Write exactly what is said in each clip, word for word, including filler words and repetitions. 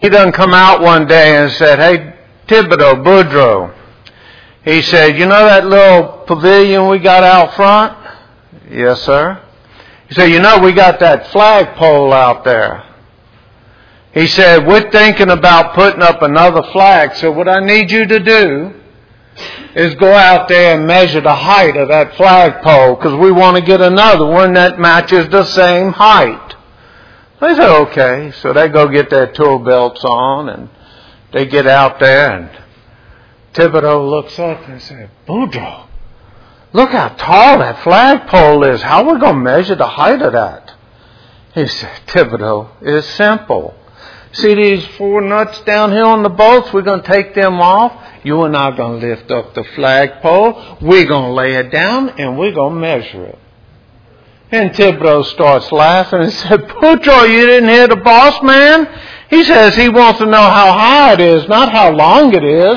He done come out one day and said, "Hey, Thibodeau, Boudreaux," he said, "you know that little pavilion we got out front?" "Yes, sir." He said, "You know we got that flagpole out there." He said, "We're thinking about putting up another flag, so what I need you to do is go out there and measure the height of that flagpole, because we want to get another one that matches the same height." They said, "Okay." So they go get their tool belts on, and they get out there, and Thibodeau looks up and said, "Boudreaux, look how tall that flagpole is. How are we going to measure the height of that?" He said, "Thibodeau, it's simple. See these four nuts down here on the bolts? We're going to take them off. You and I are going to lift up the flagpole. We're going to lay it down, and we're going to measure it." And Thibodeau starts laughing and said, "Boudreaux, you didn't hear the boss man? He says he wants to know how high it is, not how long it is."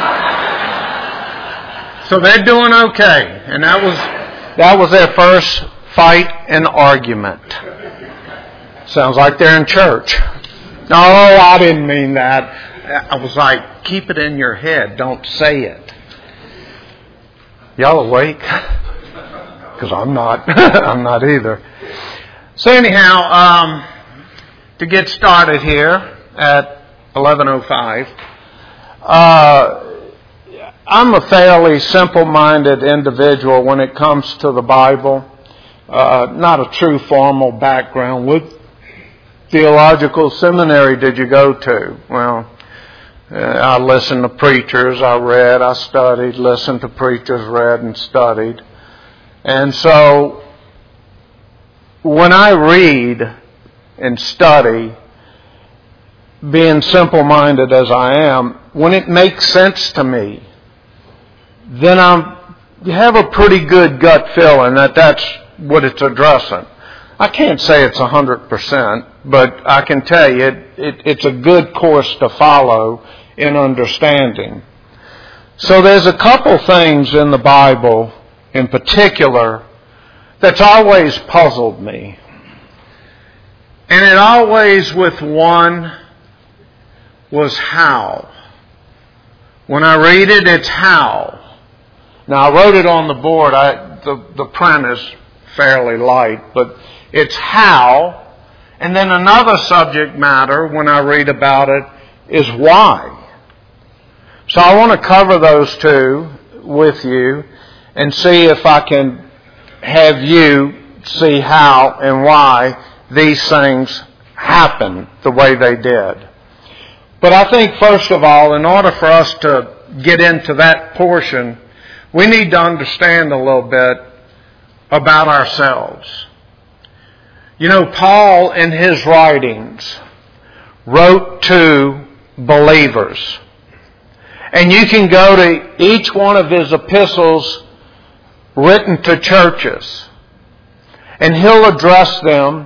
So they're doing okay. And that was that was their first fight and argument. Sounds like they're in church. No, I didn't mean that. I was like, keep it in your head. Don't say it. Y'all awake? Because I'm not. I'm not either. So anyhow, um, to get started here at eleven oh five, uh, I'm a fairly simple-minded individual when it comes to the Bible. Uh, not a true formal background. What theological seminary did you go to? Well, uh, I listened to preachers. I read, I studied, listened to preachers, read, and studied. And so when I read and study, being simple-minded as I am, when it makes sense to me, then I have a pretty good gut feeling that that's what it's addressing. I can't say it's one hundred percent, but I can tell you it, it, it's a good course to follow in understanding. So there's a couple things in the Bible in particular that's always puzzled me. And it always, with one, was how. When I read it, it's how. Now, I wrote it on the board. I, the, the print is fairly light, but it's how. And then another subject matter, when I read about it, is why. So I want to cover those two with you and see if I can have you see how and why these things happen the way they did. But I think, first of all, in order for us to get into that portion, we need to understand a little bit about ourselves. You know, Paul, in his writings, wrote to believers. And you can go to each one of his epistles written to churches, and he'll address them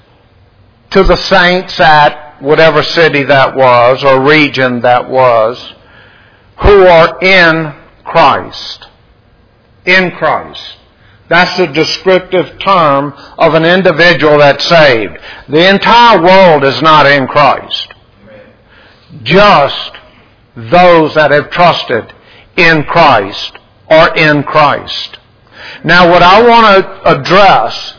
to the saints at whatever city that was or region that was, who are in Christ. In Christ. That's the descriptive term of an individual that's saved. The entire world is not in Christ. Just those that have trusted in Christ are in Christ. Now, what I want to address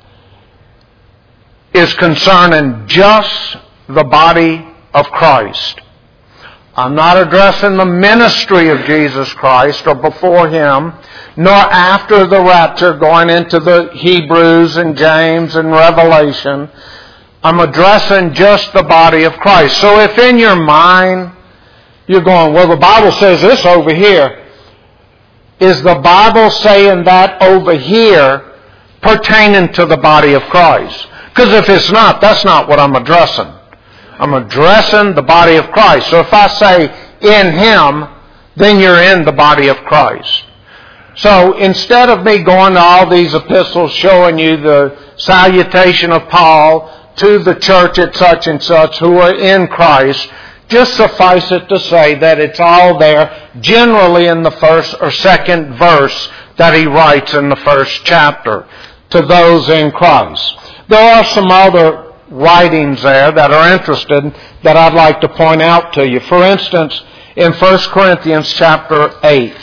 is concerning just the body of Christ. I'm not addressing the ministry of Jesus Christ or before Him, nor after the rapture going into the Hebrews and James and Revelation. I'm addressing just the body of Christ. So if in your mind you're going, well, the Bible says this over here, is the Bible saying that over here pertaining to the body of Christ? Because if it's not, that's not what I'm addressing. I'm addressing the body of Christ. So if I say in Him, then you're in the body of Christ. So instead of me going to all these epistles showing you the salutation of Paul to the church at such and such who are in Christ, just suffice it to say that it's all there generally in the first or second verse that he writes in the first chapter to those in Christ. There are some other writings there that are interested that I'd like to point out to you. For instance, in First Corinthians chapter eight.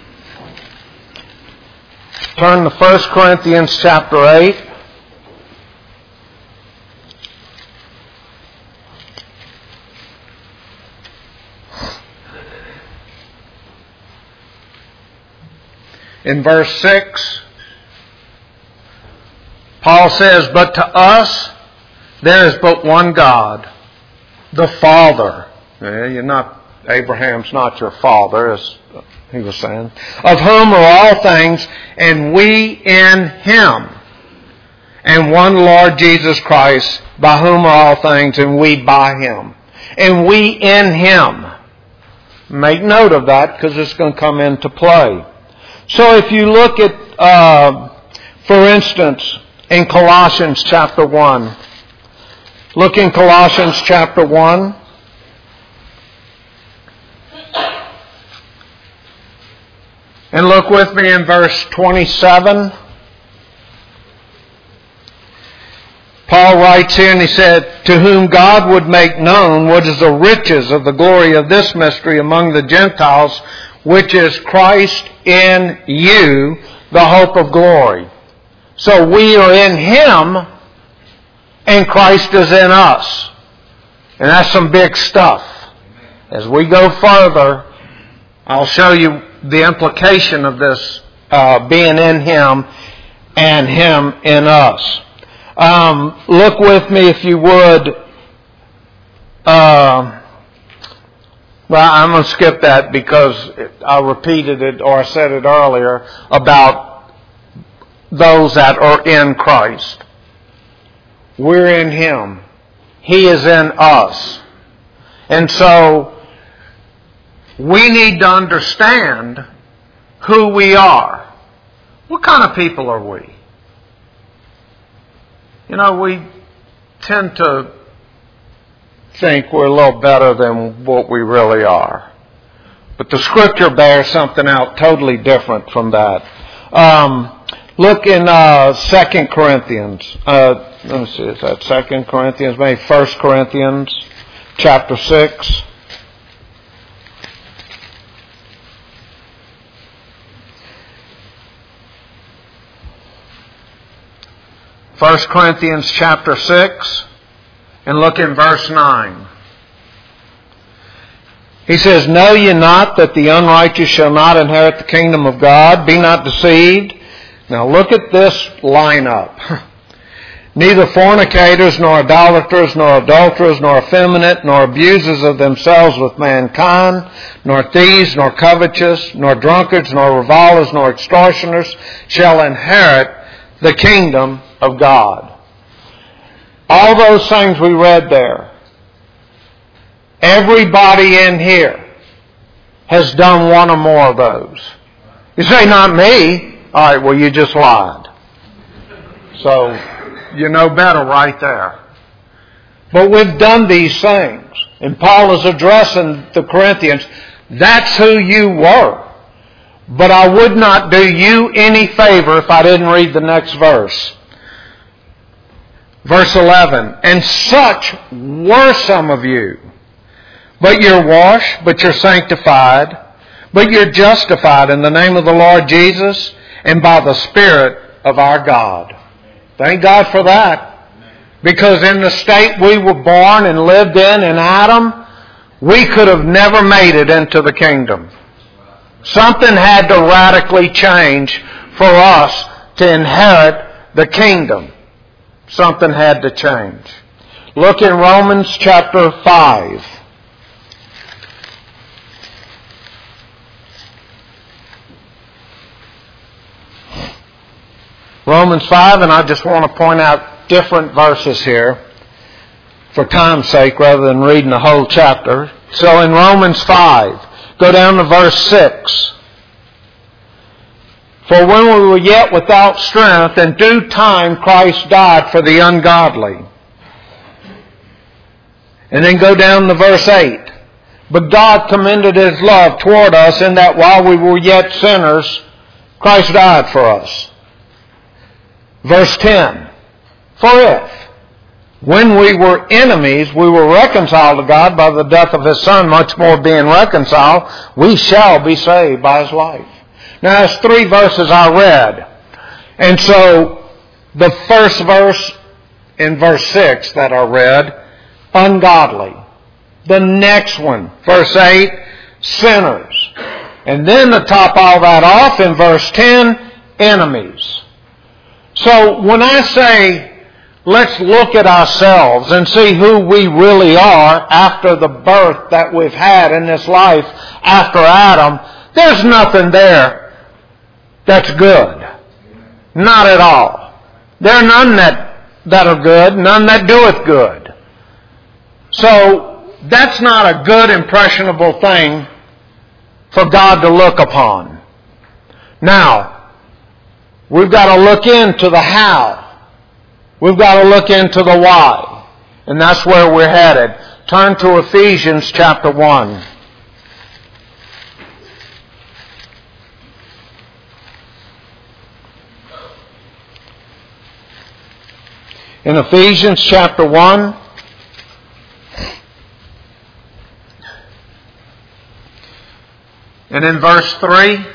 Turn to First Corinthians chapter eight. In verse six, Paul says, "But to us there is but one God, the Father." Yeah, you're not, Abraham's not your father, as he was saying. "Of whom are all things, and we in Him. And one Lord Jesus Christ, by whom are all things, and we by Him. And we in Him." Make note of that, because it's going to come into play. So if you look at, uh, for instance, in Colossians chapter one. Look in Colossians chapter one. And look with me in verse twenty-seven. Paul writes here and he said, "To whom God would make known what is the riches of the glory of this mystery among the Gentiles, which is Christ in you, the hope of glory." So we are in Him, and Christ is in us. And that's some big stuff. As we go further, I'll show you the implication of this uh, being in Him and Him in us. Um, look with me, if you would. Uh, well, I'm going to skip that because I repeated it, or I said it earlier, about those that are in Christ. We're in Him. He is in us. And so, we need to understand who we are. What kind of people are we? You know, we tend to think we're a little better than what we really are. But the Scripture bears something out totally different from that. Um, look in uh, Second Corinthians. Uh, let me see, is that Second Corinthians? Maybe First Corinthians chapter six. First Corinthians chapter six, and look in verse nine. He says, "Know ye not that the unrighteous shall not inherit the kingdom of God? Be not deceived." Now look at this lineup. "Neither fornicators, nor idolaters, nor adulterers, nor effeminate, nor abusers of themselves with mankind, nor thieves, nor covetous, nor drunkards, nor revilers, nor extortioners shall inherit the kingdom of God." All those things we read there, everybody in here has done one or more of those. You say, "Not me." All right, well, you just lied. So, you know better right there. But we've done these things. And Paul is addressing the Corinthians. That's who you were. But I would not do you any favor if I didn't read the next verse. Verse eleven, "And such were some of you. But you're washed, but you're sanctified, but you're justified in the name of the Lord Jesus and by the Spirit of our God." Thank God for that. Because in the state we were born and lived in, in Adam, we could have never made it into the kingdom. Something had to radically change for us to inherit the kingdom. Something had to change. Look in Romans chapter five. Romans five, and I just want to point out different verses here for time's sake rather than reading the whole chapter. So in Romans five, go down to verse six. "For when we were yet without strength, in due time Christ died for the ungodly." And then go down to verse eight. "But God commended His love toward us in that while we were yet sinners, Christ died for us." Verse ten. "For if, When we were enemies, we were reconciled to God by the death of His Son. Much more being reconciled, we shall be saved by His life. Now, there's three verses I read. And so, the first verse in verse six that I read, ungodly. The next one, verse eight, sinners. And then to top all that off in verse ten, enemies. So when I say, let's look at ourselves and see who we really are after the birth that we've had in this life after Adam, there's nothing there that's good. Not at all. There are none that, that are good, none that doeth good. So that's not a good, impressionable thing for God to look upon. Now, we've got to look into the how. We've got to look into the why. And that's where we're headed. Turn to Ephesians chapter one. In Ephesians chapter one, and in verse three,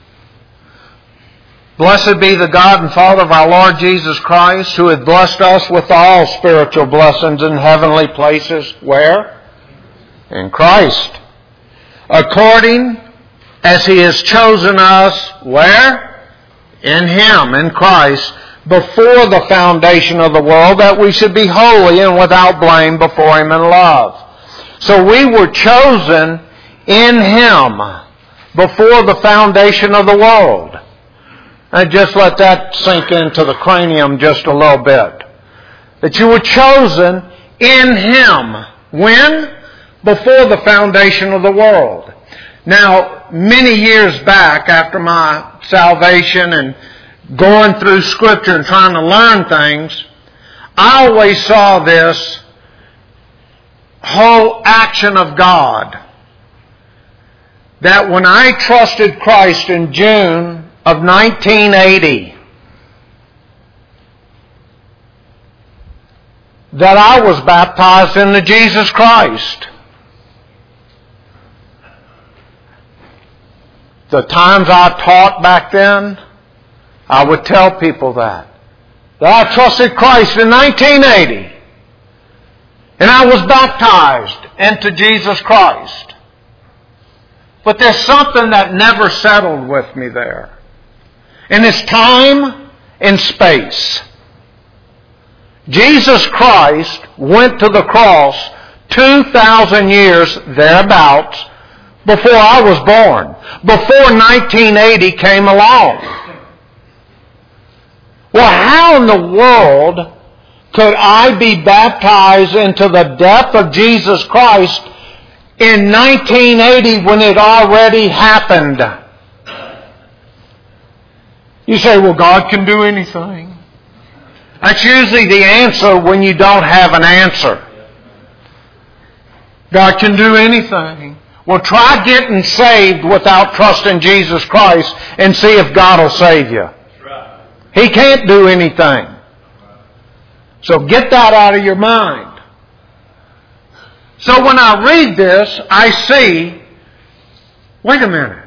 blessed be the God and Father of our Lord Jesus Christ, who hath blessed us with all spiritual blessings in heavenly places. Where? In Christ. According as He has chosen us, where? In Him, in Christ, before the foundation of the world, that we should be holy and without blame before Him in love. So we were chosen in Him before the foundation of the world. And just let that sink into the cranium just a little bit. That you were chosen in Him. When? Before the foundation of the world. Now, many years back, after my salvation and going through Scripture and trying to learn things, I always saw this whole action of God. That when I trusted Christ in June of nineteen eighty, that I was baptized into Jesus Christ. The times I taught back then, I would tell people that. That I trusted Christ in nineteen eighty. And I was baptized into Jesus Christ. But there's something that never settled with me there. And it's time and space. Jesus Christ went to the cross two thousand years thereabouts before I was born. Before nineteen eighty came along. Well, how in the world could I be baptized into the death of Jesus Christ in nineteen eighty when it already happened? You say, well, God can do anything. That's usually the answer when you don't have an answer. God can do anything. Well, try getting saved without trusting Jesus Christ and see if God will save you. He can't do anything. So get that out of your mind. So when I read this, I see, wait a minute.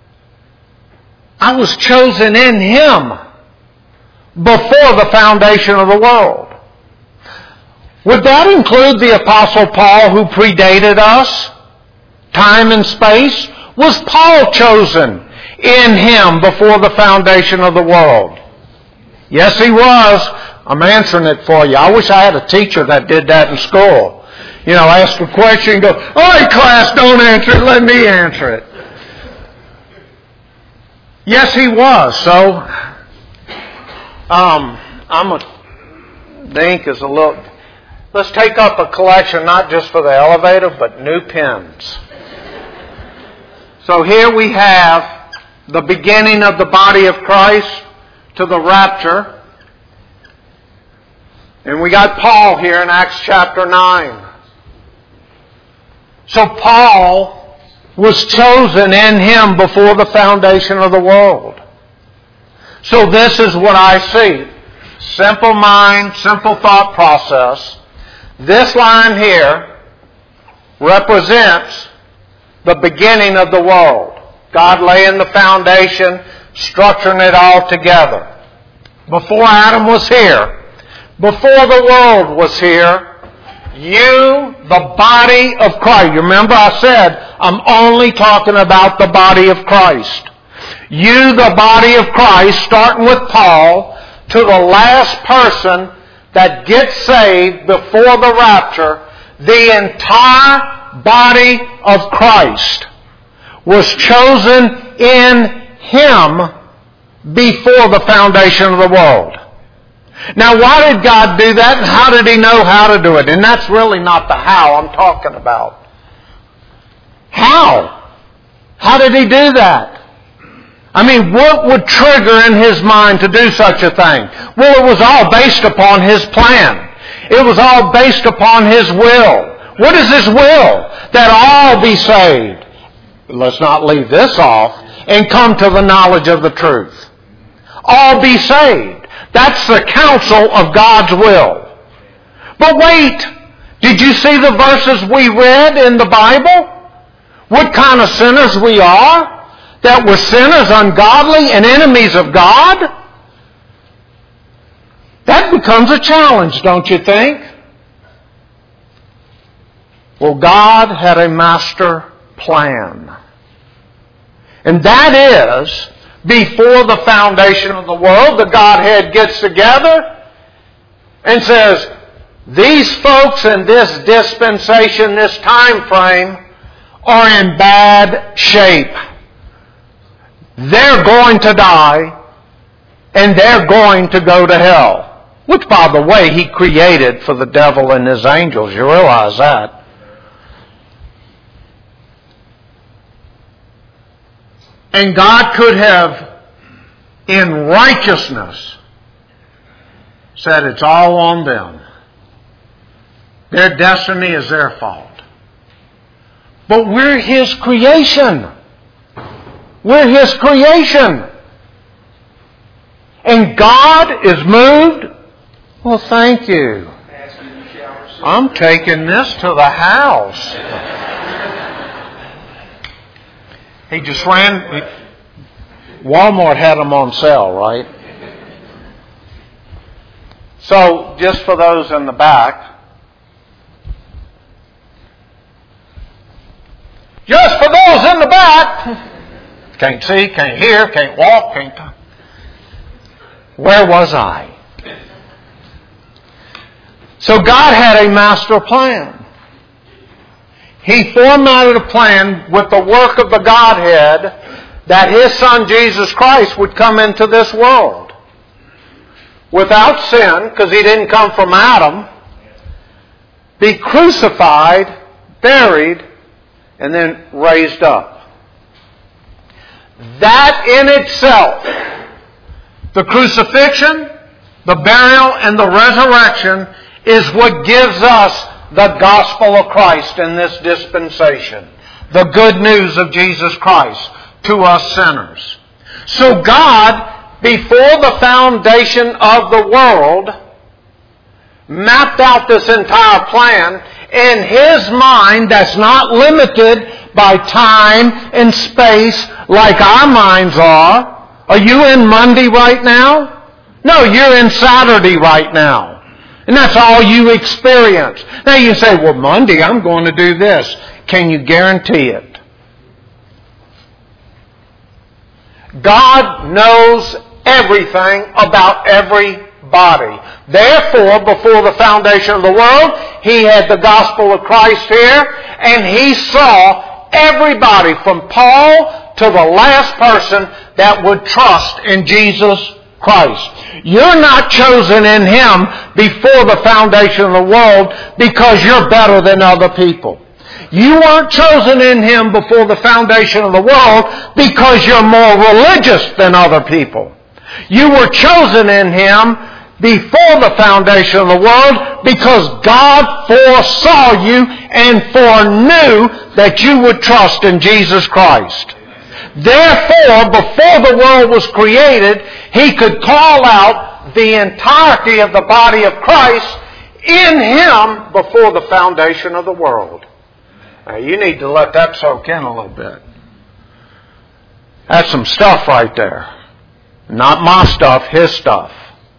I was chosen in Him before the foundation of the world. Would that include the Apostle Paul, who predated us? Time and space? Was Paul chosen in Him before the foundation of the world? Yes, he was. I'm answering it for you. I wish I had a teacher that did that in school. You know, ask a question and go, all right, class, don't answer it, let me answer it. Yes, he was. So, um, I'm a, the ink is a little, let's take up a collection, not just for the elevator, but new pens. So here we have the beginning of the body of Christ to the rapture. And we got Paul here in Acts chapter nine. So Paul was chosen in Him before the foundation of the world. So this is what I see. Simple mind, simple thought process. This line here represents the beginning of the world. God laying the foundation, structuring it all together. Before Adam was here, before the world was here, you, the body of Christ. You remember I said, I'm only talking about the body of Christ. You, the body of Christ, starting with Paul, to the last person that gets saved before the rapture, the entire body of Christ was chosen in Him before the foundation of the world. Now, why did God do that, and how did He know how to do it? And that's really not the how I'm talking about. How? How did He do that? I mean, what would trigger in His mind to do such a thing? Well, it was all based upon His plan. It was all based upon His will. What is His will? That all be saved. Let's not leave this off and come to the knowledge of the truth. All be saved. That's the counsel of God's will. But wait, did you see the verses we read in the Bible? What kind of sinners we are? That we're sinners, ungodly, and enemies of God? That becomes a challenge, don't you think? Well, God had a master plan. And that is, before the foundation of the world, the Godhead gets together and says, these folks in this dispensation, this time frame, are in bad shape. They're going to die, and they're going to go to hell. Which, by the way, He created for the devil and his angels. You realize that. And God could have, in righteousness, said it's all on them. Their destiny is their fault. But we're His creation. We're His creation. And God is moved. Well, thank you. I'm taking this to the house. He just ran. Walmart had them on sale, right? So, just for those in the back. Just for those in the back. Can't see, can't hear, can't walk, can't talk. Where was I? So God had a master plan. He formatted a plan with the work of the Godhead that His Son Jesus Christ would come into this world. Without sin, because He didn't come from Adam, be crucified, buried, and then raised up. That in itself, the crucifixion, the burial, and the resurrection is what gives us the gospel of Christ in this dispensation. The good news of Jesus Christ to us sinners. So God, before the foundation of the world, mapped out this entire plan in His mind that's not limited by time and space like our minds are. Are you in Monday right now? No, you're in Saturday right now. And that's all you experience. Now you say, well, Monday I'm going to do this. Can you guarantee it? God knows everything about everybody. Therefore, before the foundation of the world, He had the gospel of Christ here, and He saw everybody from Paul to the last person that would trust in Jesus Christ. You're not chosen in Him before the foundation of the world because you're better than other people. You weren't chosen in Him before the foundation of the world because you're more religious than other people. You were chosen in Him before the foundation of the world because God foresaw you and foreknew that you would trust in Jesus Christ. Therefore, before the world was created, He could call out the entirety of the body of Christ in Him before the foundation of the world. Now, you need to let that soak in a little bit. That's some stuff right there. Not my stuff, His stuff.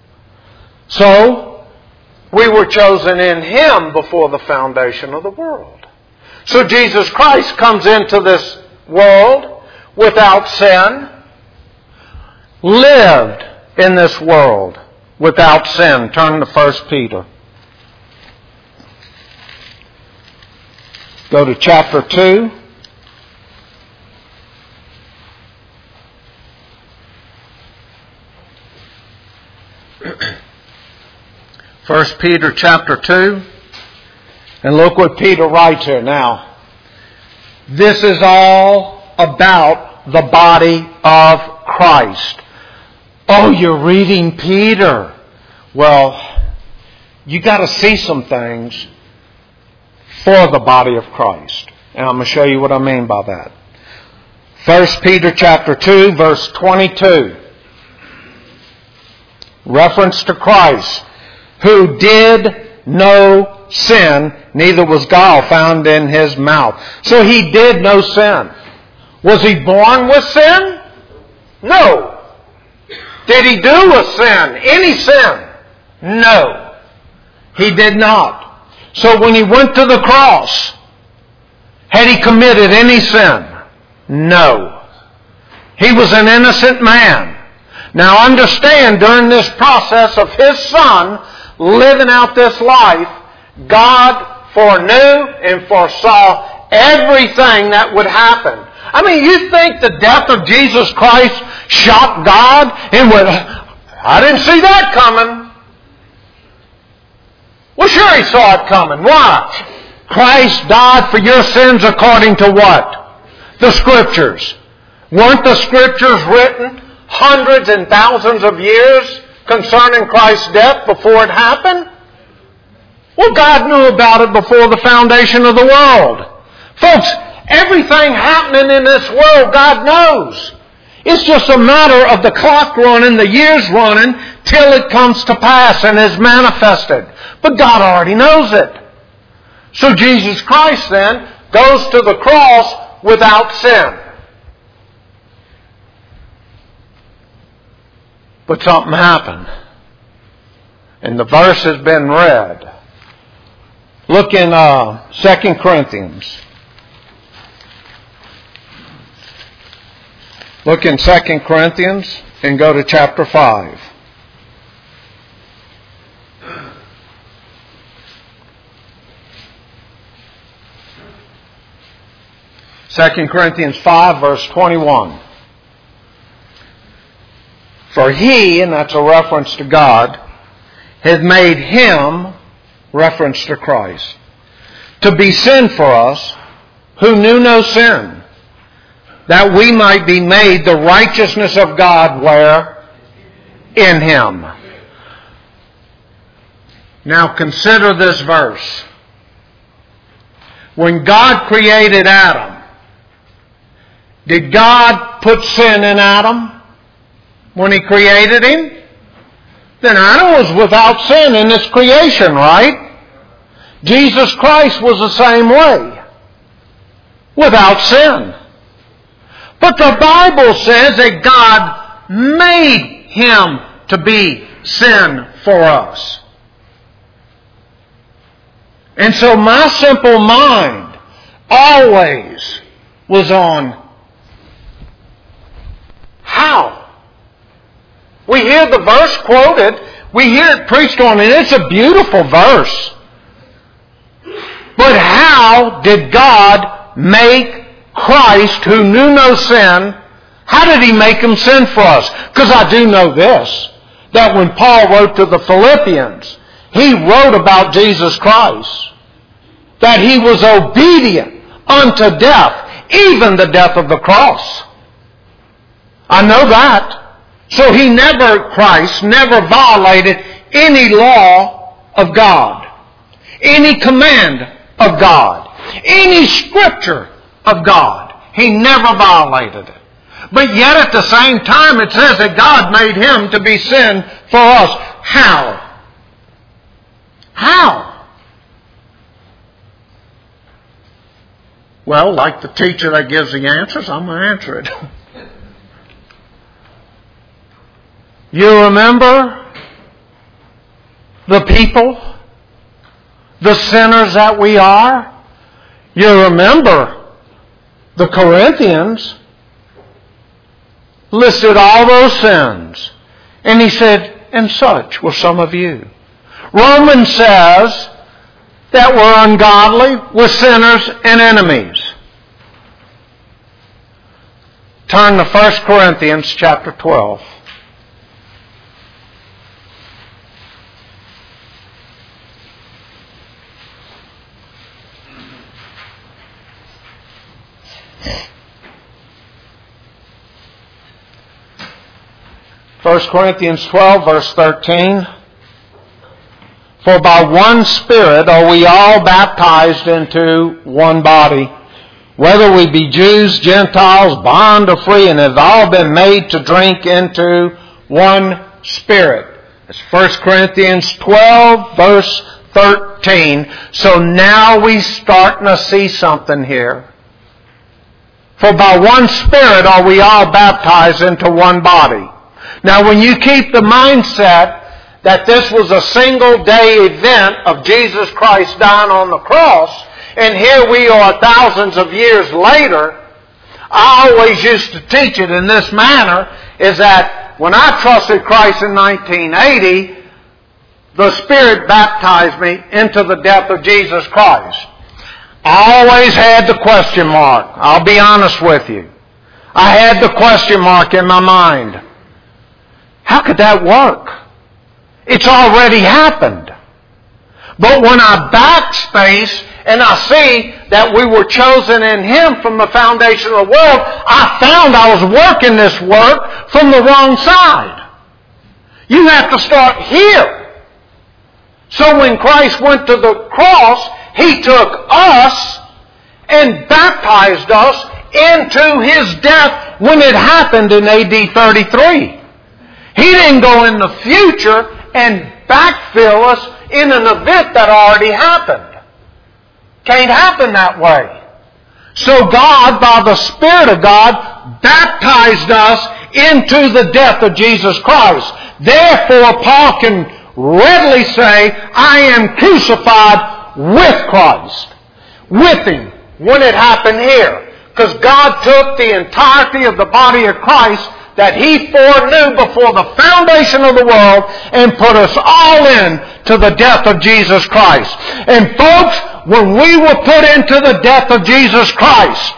So, we were chosen in Him before the foundation of the world. So Jesus Christ comes into this world without sin, lived in this world without sin. Turn to First Peter. Go to chapter two. First Peter chapter two. And look what Peter writes here now. This is all about the body of Christ. Oh, you're reading Peter. Well, you got to see some things for the body of Christ. And I'm going to show you what I mean by that. First Peter chapter two, verse twenty-two. Reference to Christ, who did no sin, neither was gall found in His mouth. So He did no sin. Was He born with sin? No. Did He do a sin? Any sin? No. He did not. So when He went to the cross, had He committed any sin? No. He was an innocent man. Now understand, during this process of His Son living out this life, God foreknew and foresaw everything that would happen. I mean, you think the death of Jesus Christ shocked God and went, I didn't see that coming. Well, sure He saw it coming. Why? Christ died for your sins according to what? The Scriptures. Weren't the Scriptures written hundreds and thousands of years concerning Christ's death before it happened? Well, God knew about it before the foundation of the world. Folks, everything happening in this world, God knows. It's just a matter of the clock running, the years running, till it comes to pass and is manifested. But God already knows it. So Jesus Christ then goes to the cross without sin. But something happened. And the verse has been read. Look in uh, Second Corinthians. Look in Second Corinthians and go to chapter five. Second Corinthians five, verse twenty-one. For He, and that's a reference to God, hath made Him, reference to Christ, to be sin for us, who knew no sin, that we might be made the righteousness of God, where? In Him. Now consider this verse. When God created Adam, did God put sin in Adam when He created him? Then Adam was without sin in this creation, right? Jesus Christ was the same way. Without sin. But the Bible says that God made Him to be sin for us. And so my simple mind always was on how? We hear the verse quoted, we hear it preached on, and it's a beautiful verse. But how did God make Christ, who knew no sin, how did He make Him sin for us? Because I do know this, that when Paul wrote to the Philippians, he wrote about Jesus Christ, that He was obedient unto death, even the death of the cross. I know that. So He never, Christ, never violated any law of God, any command of God, any scripture of God. He never violated it. But yet at the same time it says that God made Him to be sin for us. How? How? Well, like the teacher that gives the answers, I'm going to answer it. You remember the people, the sinners that we are? You remember the Corinthians listed all those sins. And he said, and such were some of you. Romans says that we're ungodly, we're sinners and enemies. Turn to First Corinthians chapter twelve. First Corinthians twelve, verse thirteen. For by one Spirit are we all baptized into one body, whether we be Jews, Gentiles, bond or free, and have all been made to drink into one Spirit. That's First Corinthians twelve, verse thirteen. So now we starting to see something here. For by one Spirit are we all baptized into one body. Now when you keep the mindset that this was a single day event of Jesus Christ dying on the cross, and here we are thousands of years later, I always used to teach it in this manner, is that when I trusted Christ in nineteen eighty, the Spirit baptized me into the death of Jesus Christ. I always had the question mark. I'll be honest with you. I had the question mark in my mind. How could that work? It's already happened. But when I backspace and I see that we were chosen in Him from the foundation of the world, I found I was working this work from the wrong side. You have to start here. So when Christ went to the cross, He took us and baptized us into His death when it happened in A D thirty-three. He didn't go in the future and backfill us in an event that already happened. Can't happen that way. So God, by the Spirit of God, baptized us into the death of Jesus Christ. Therefore, Paul can readily say, I am crucified with Christ. With Him. When it happened here. Because God took the entirety of the body of Christ that He foreknew before the foundation of the world and put us all in to the death of Jesus Christ. And folks, when we were put into the death of Jesus Christ,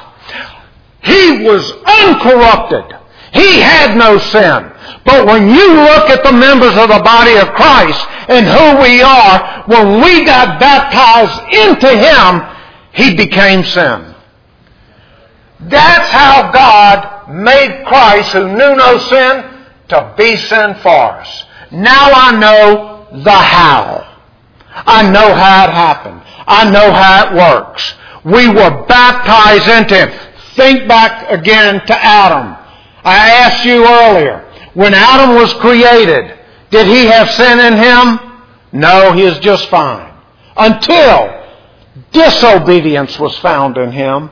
He was uncorrupted. He had no sin. But when you look at the members of the body of Christ and who we are, when we got baptized into Him, He became sin. That's how God made Christ, who knew no sin, to be sin for us. Now I know the how. I know how it happened. I know how it works. We were baptized into Him. Think back again to Adam. I asked you earlier, when Adam was created, did he have sin in him? No, he is just fine. Until disobedience was found in him.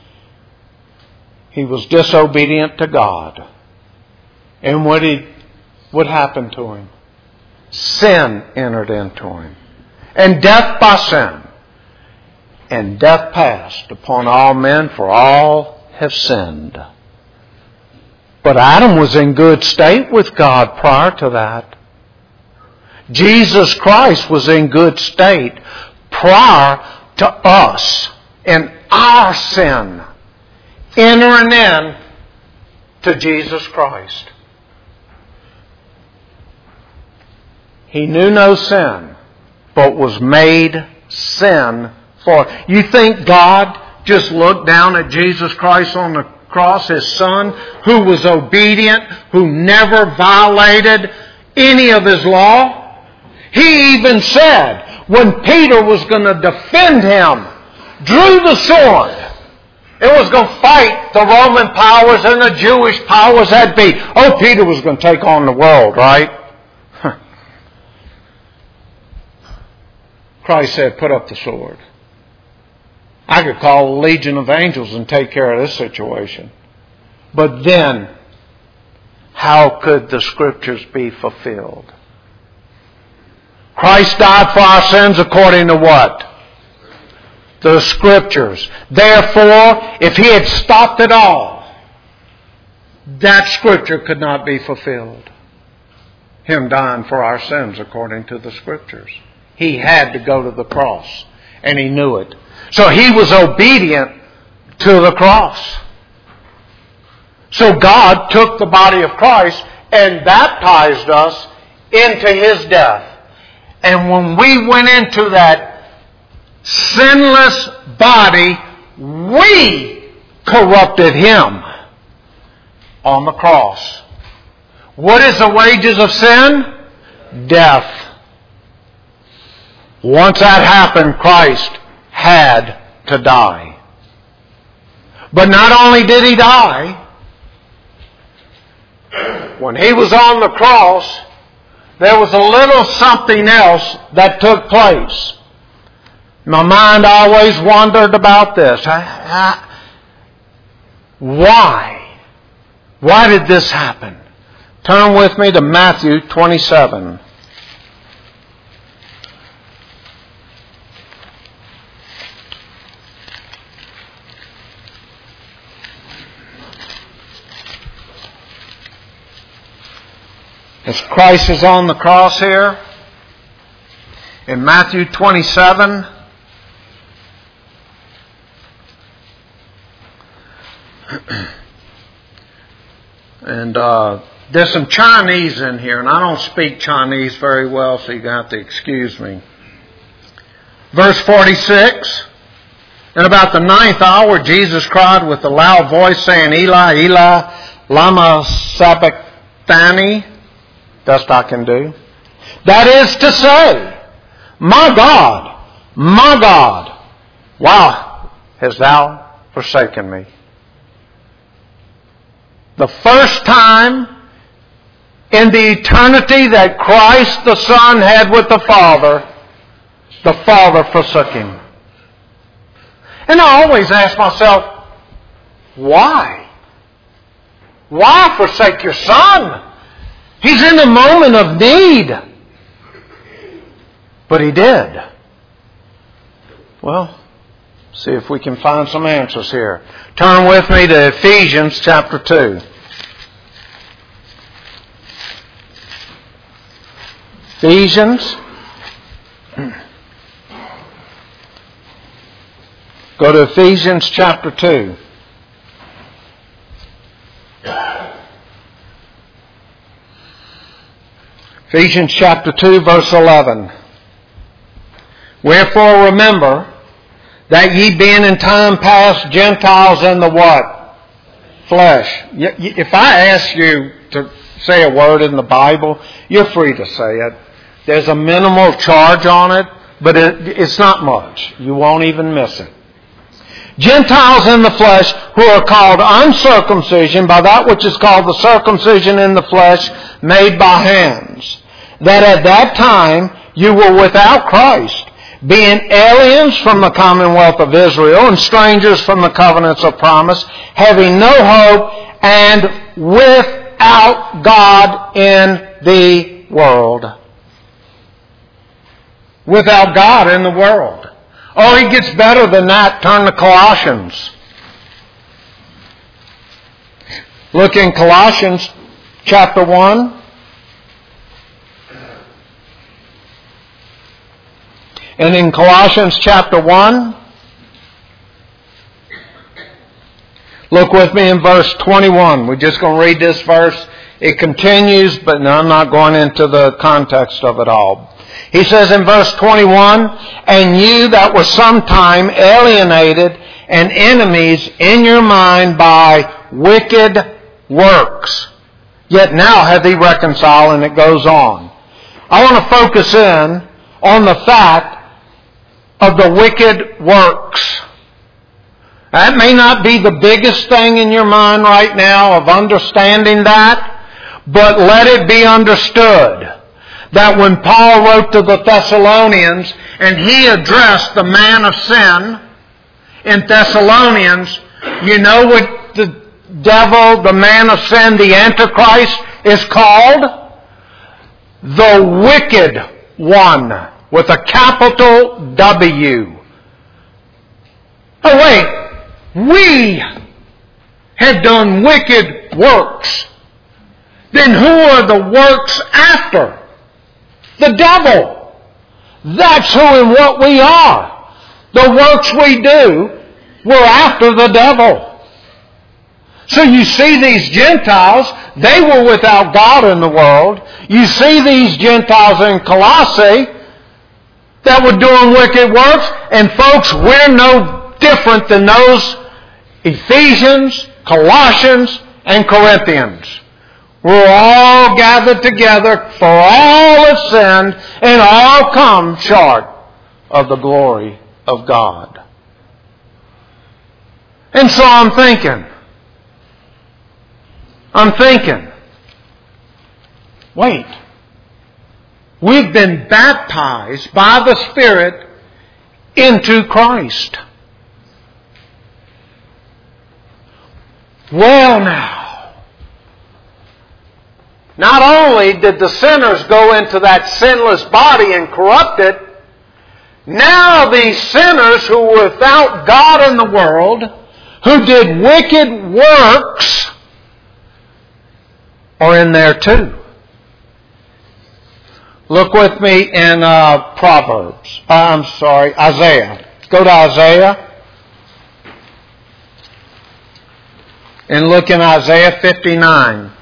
He was disobedient to God. And what he, what happened to him? Sin entered into him. And death by sin. And death passed upon all men, for all have sinned. But Adam was in good state with God prior to that. Jesus Christ was in good state prior to us and our sin entering in to Jesus Christ. He knew no sin, but was made sin for. You think God just looked down at Jesus Christ on the cross, His Son, who was obedient, who never violated any of His law? He even said, when Peter was going to defend Him, drew the sword, and was going to fight the Roman powers and the Jewish powers that be. Oh, Peter was going to take on the world, right? Christ said, put up the sword. I could call a legion of angels and take care of this situation. But then, how could the Scriptures be fulfilled? Christ died for our sins according to what? The Scriptures. Therefore, if He had stopped it all, that Scripture could not be fulfilled. Him dying for our sins according to the Scriptures. He had to go to the cross, and He knew it. So He was obedient to the cross. So God took the body of Christ and baptized us into His death. And when we went into that sinless body, we corrupted Him on the cross. What is the wages of sin? Death. Once that happened, Christ had to die. But not only did He die, when He was on the cross, there was a little something else that took place. My mind always wondered about this. I, I, why? Why did this happen? Turn with me to Matthew twenty-seven. As Christ is on the cross here, in Matthew twenty-seven, and uh, there's some Chinese in here, and I don't speak Chinese very well, so you're going to have to excuse me. Verse forty-six, and about the ninth hour, Jesus cried with a loud voice, saying, Eli, Eli, lama sabachthani? Best I can do. That is to say, my God, my God, why hast thou forsaken me? The first time in the eternity that Christ the Son had with the Father, the Father forsook Him. And I always ask myself, why? Why forsake your Son? He's in a moment of need. But He did. Well, see if we can find some answers here. Turn with me to Ephesians chapter two. Ephesians. Go to Ephesians chapter two. Ephesians chapter two, verse eleven. Wherefore remember that ye being in time past Gentiles in the what? Flesh. If I ask you to say a word in the Bible, you're free to say it. There's a minimal charge on it, but it, it's not much. You won't even miss it. Gentiles in the flesh, who are called uncircumcision by that which is called the circumcision in the flesh made by hands, that at that time you were without Christ, being aliens from the commonwealth of Israel and strangers from the covenants of promise, having no hope and without God in the world. Without God in the world. Oh, it gets better than that. Turn to Colossians. Look in Colossians chapter one. And in Colossians chapter one, look with me in verse twenty-one. We're just going to read this verse. It continues, but no, I'm not going into the context of it all. He says in verse twenty-one, and you that were sometime alienated and enemies in your mind by wicked works, yet now have He reconciled, and it goes on. I want to focus in on the fact of the wicked works. That may not be the biggest thing in your mind right now of understanding that, but let it be understood that when Paul wrote to the Thessalonians and he addressed the man of sin in Thessalonians, you know what the devil, the man of sin, the Antichrist is called? The wicked one, with a capital W. Oh wait, we have done wicked works. Then who are the works after? The devil. That's who and what we are. The works we do, we're after the devil. So you see these Gentiles, they were without God in the world. You see these Gentiles in Colossae that were doing wicked works. And folks, we're no different than those Ephesians, Colossians, and Corinthians. We're all gathered together, for all have sinned, and all come short of the glory of God. And so I'm thinking, I'm thinking, wait, we've been baptized by the Spirit into Christ. Well now, not only did the sinners go into that sinless body and corrupt it, now these sinners who were without God in the world, who did wicked works, are in there too. Look with me in uh, Proverbs. Uh, I'm sorry, Isaiah. Go to Isaiah. And look in Isaiah fifty-nine.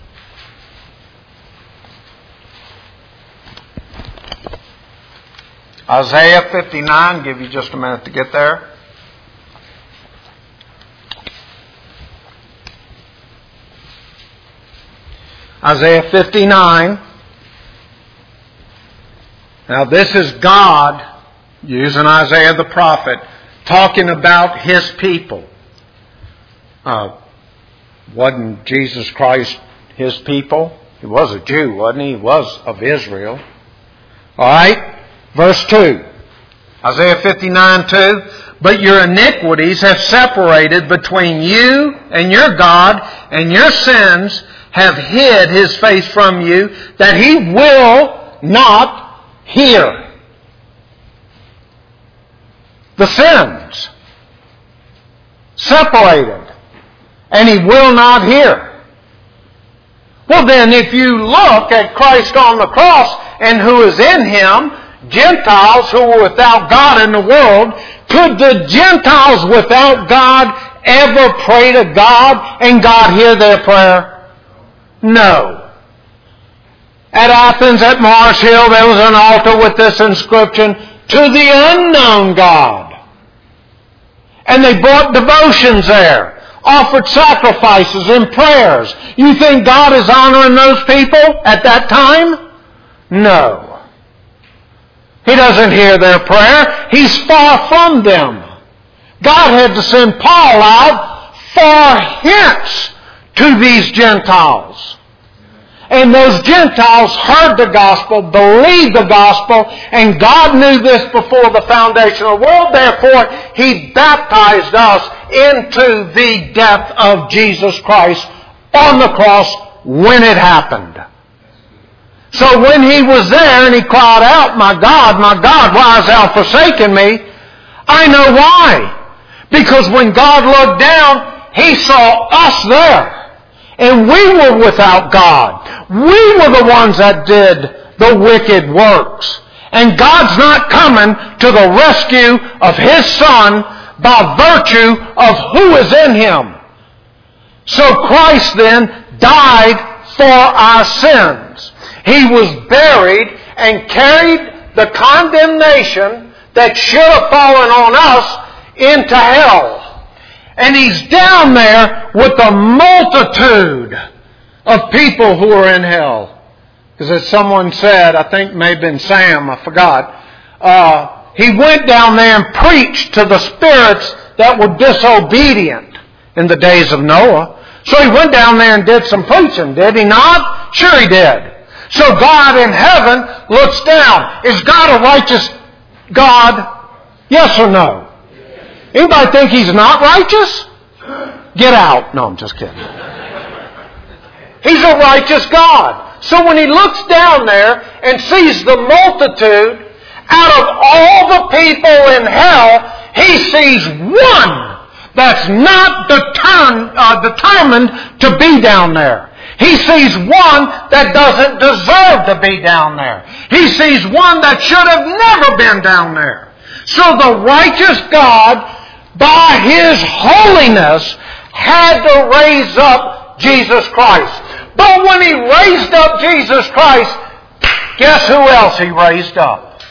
Isaiah fifty-nine, give you just a minute to get there. Isaiah fifty-nine. Now this is God, using Isaiah the prophet, talking about His people. Uh, wasn't Jesus Christ His people? He was a Jew, wasn't He? He was of Israel. All right, verse two. Isaiah fifty-nine two. But your iniquities have separated between you and your God, and your sins have hid His face from you, that He will not hear. The sins separated, and He will not hear. Well then, if you look at Christ on the cross and who is in Him, Gentiles who were without God in the world, could the Gentiles without God ever pray to God and God hear their prayer? No. At Athens, at Mars Hill, there was an altar with this inscription, to the unknown God. And they brought devotions there, offered sacrifices and prayers. You think God is honoring those people at that time? No. He doesn't hear their prayer. He's far from them. God had to send Paul out far hence to these Gentiles. And those Gentiles heard the gospel, believed the gospel, and God knew this before the foundation of the world. Therefore, He baptized us into the death of Jesus Christ on the cross when it happened. So when He was there and He cried out, my God, my God, why hast thou forsaken me? I know why. Because when God looked down, He saw us there. And we were without God. We were the ones that did the wicked works. And God's not coming to the rescue of His Son by virtue of who is in Him. So Christ then died for our sins. He was buried and carried the condemnation that should have fallen on us into hell. And He's down there with a multitude of people who are in hell. Because as someone said, I think it may have been Sam, I forgot, uh, he went down there and preached to the spirits that were disobedient in the days of Noah. So He went down there and did some preaching, did He not? Sure He did. So God in heaven looks down. Is God a righteous God? Yes or no? Anybody think He's not righteous? Get out. No, I'm just kidding. He's a righteous God. So when He looks down there and sees the multitude, out of all the people in hell, He sees one that's not determined, uh, determined to be down there. He sees one that doesn't deserve to be down there. He sees one that should have never been down there. So the righteous God, by His holiness, had to raise up Jesus Christ. But when He raised up Jesus Christ, guess who else He raised up?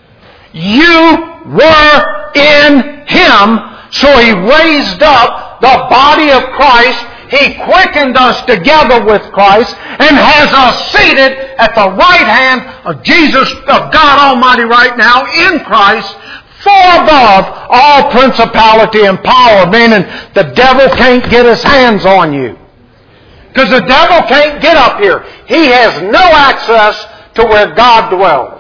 You were in Him, so He raised up the body of Christ. He quickened us together with Christ and has us seated at the right hand of Jesus, of God Almighty right now in Christ, far above all principality and power, meaning the devil can't get his hands on you. Because the devil can't get up here. He has no access to where God dwells.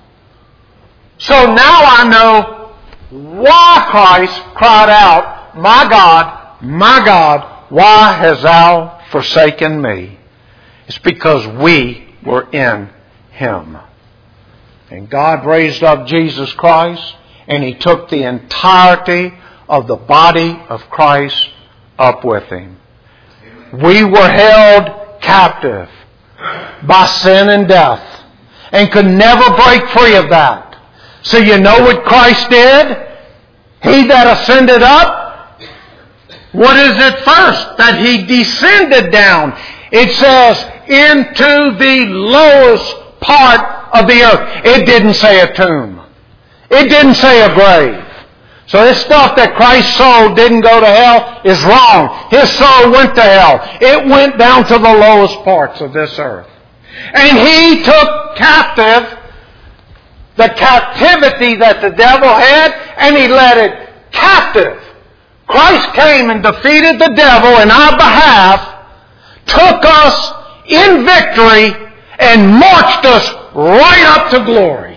So now I know why Christ cried out, "My God, my God, why hast thou forsaken me?" It's because we were in Him. And God raised up Jesus Christ, and He took the entirety of the body of Christ up with Him. We were held captive by sin and death and could never break free of that. So you know what Christ did? He that ascended up, what is it first? That He descended down. It says, into the lowest part of the earth. It didn't say a tomb. It didn't say a grave. So this stuff that Christ's soul didn't go to hell is wrong. His soul went to hell. It went down to the lowest parts of this earth. And He took captive the captivity that the devil had, and He led it captive. Christ came and defeated the devil in our behalf, took us in victory, and marched us right up to glory.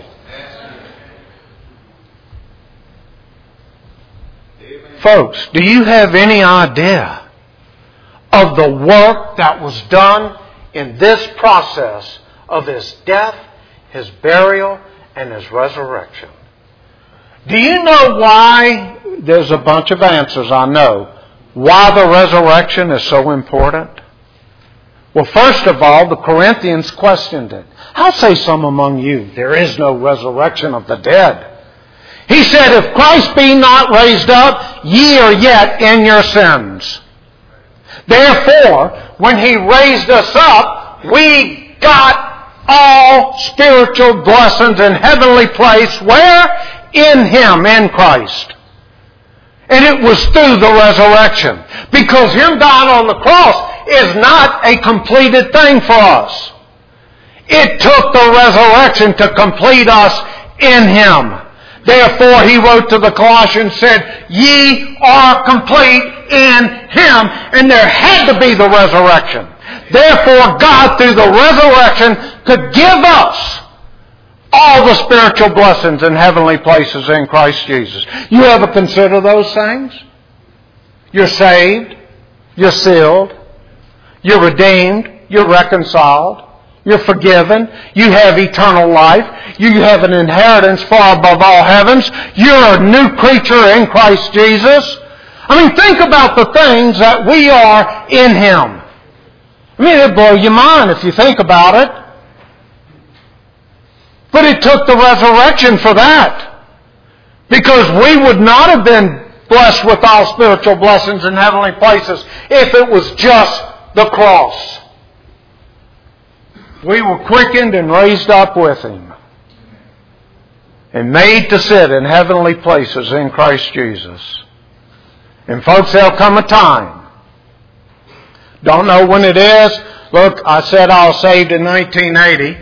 Amen. Folks, do you have any idea of the work that was done in this process of His death, His burial, and His resurrection? Do you know why? There's a bunch of answers, I know. Why the resurrection is so important? Well, first of all, the Corinthians questioned it. How say some among you, there is no resurrection of the dead? He said, if Christ be not raised up, ye are yet in your sins. Therefore, when He raised us up, we got all spiritual blessings in heavenly place. Where? In Him, in Christ. And it was through the resurrection. Because Him dying on the cross is not a completed thing for us. It took the resurrection to complete us in Him. Therefore, He wrote to the Colossians, said, ye are complete in Him. And there had to be the resurrection. Therefore, God, through the resurrection, could give us all the spiritual blessings in heavenly places in Christ Jesus. You ever consider those things? You're saved. You're sealed. You're redeemed. You're reconciled. You're forgiven. You have eternal life. You have an inheritance far above all heavens. You're a new creature in Christ Jesus. I mean, think about the things that we are in Him. I mean, it'll blow your mind if you think about it. But it took the resurrection for that. Because we would not have been blessed with all spiritual blessings in heavenly places if it was just the cross. We were quickened and raised up with Him and made to sit in heavenly places in Christ Jesus. And folks, there'll come a time. Don't know when it is. Look, I said I was saved in nineteen eighty.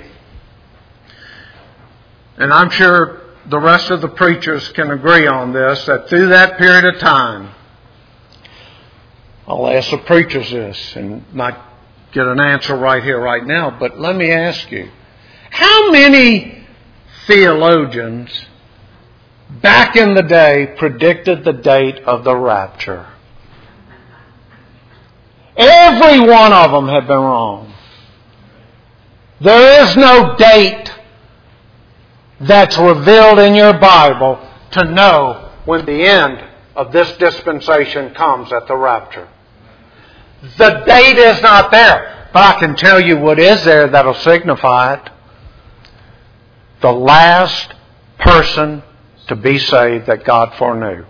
And I'm sure the rest of the preachers can agree on this, that through that period of time, I'll ask the preachers this and not get an answer right here, right now. But let me ask you, how many theologians back in the day predicted the date of the rapture? Every one of them had been wrong. There is no date that's revealed in your Bible to know when the end of this dispensation comes at the rapture. The date is not there, but I can tell you what is there that'll signify it. The last person to be saved that God foreknew.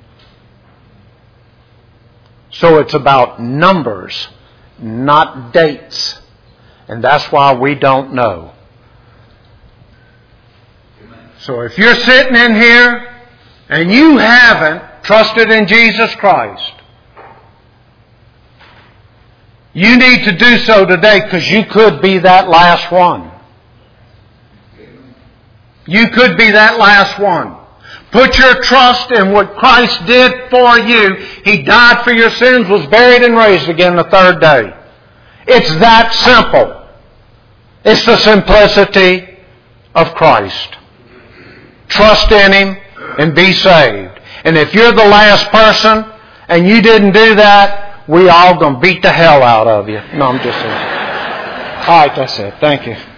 So it's about numbers, not dates. And that's why we don't know. So if you're sitting in here and you haven't trusted in Jesus Christ, you need to do so today, because you could be that last one. You could be that last one. Put your trust in what Christ did for you. He died for your sins, was buried and raised again the third day. It's that simple. It's the simplicity of Christ. Trust in Him and be saved. And if you're the last person and you didn't do that, we all going to beat the hell out of you. No, I'm just saying. All right, that's it. Thank you.